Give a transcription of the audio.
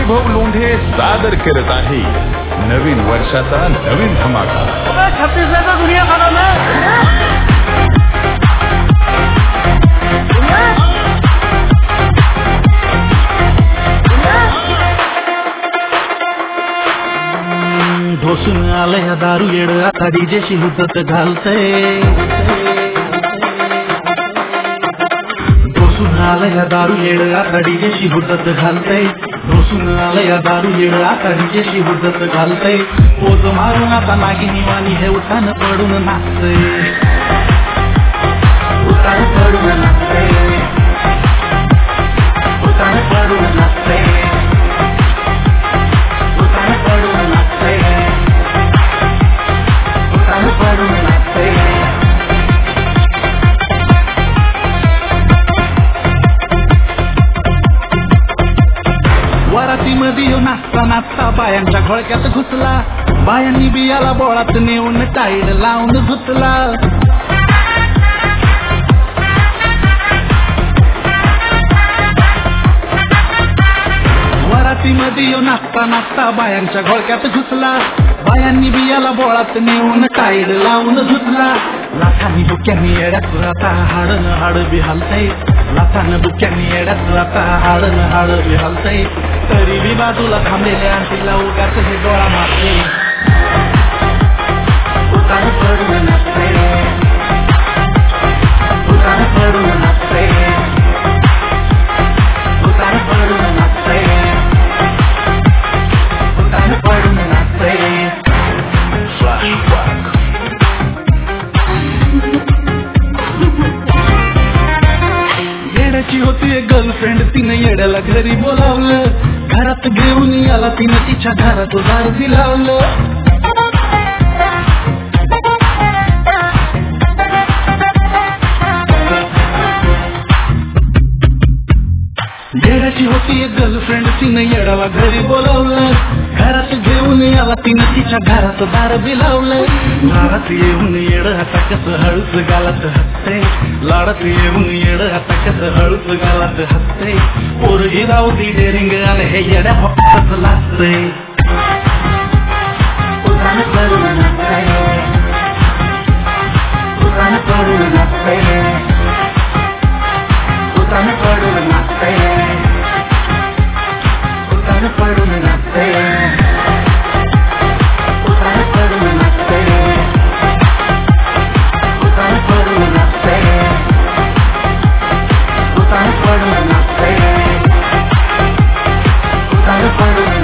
वैभव लोंढे सादर करत आहे नवीन वर्षाचा नवीन धमाका. 26 का दुनिया खत्म है. ढोसून आलंय दारू येड आता डीजेशी हुजत घालतय. ढोसून आलंय दारू येड आता डीजेशी हुजत घालतय. ढोसून आलंय दारू येड आता डीजेशी हुजत घालतय. पोज मारून आता नागिनी वाणी हे उठान पडून नाचतय. उठान पडून नाचतय. उठान पडून नाचतय. उठान पडून नाचतय. वरातीमध्ये नाचता नाचता बायांच्या घोळक्यात घुसला. बायांनी बियाला बोळात नेऊन टाईड लावून धुतला. वरातीमध्ये नाचता नाचता बायांच्या घोळक्यात घुसला. बायांनी बियाला बोळात नेऊन टाईड लावून धुतला. लाथानी बुक्यांनी येड्यात आता हाडन हाड बी हलतय. लाथानं बुक्यांनी येड्यात आता हाडन हाड बी हलतय. तरी बी बाजूला थांबलेल्या तिला उगाच हे डोळा मारते. उतार पडून नाचते. उतार पडून नाचते. उतार पडून नाचते. उतार पडून नाचते. येड्याची होती गर्लफ्रेंड तिने येड्याला घरी बोलावलं. घरात घेऊन याला तिने तिच्या घरात दार दिलावलं. येड्याची होती गर्लफ्रेंड तिने येड्याला घरी बोलावलं. घरात घेऊन याला तिने तिच्या घरात दार बिलावलं. लाडात येऊन येड आता कसं हळूच गालात हसते. लाडात येऊन येड आता कसं हळूच गालात हसते. पोरगी रावती डेरिंग आणि हे येड्या फक्त लागते. उतान पडून नाचते. उतान पडून नाचते. उतान पडून नाचते. उतान पडून नाचते. उतान पडून नाचते. उतान पडून नाचते. उतान पडून नाचते. उतान पडून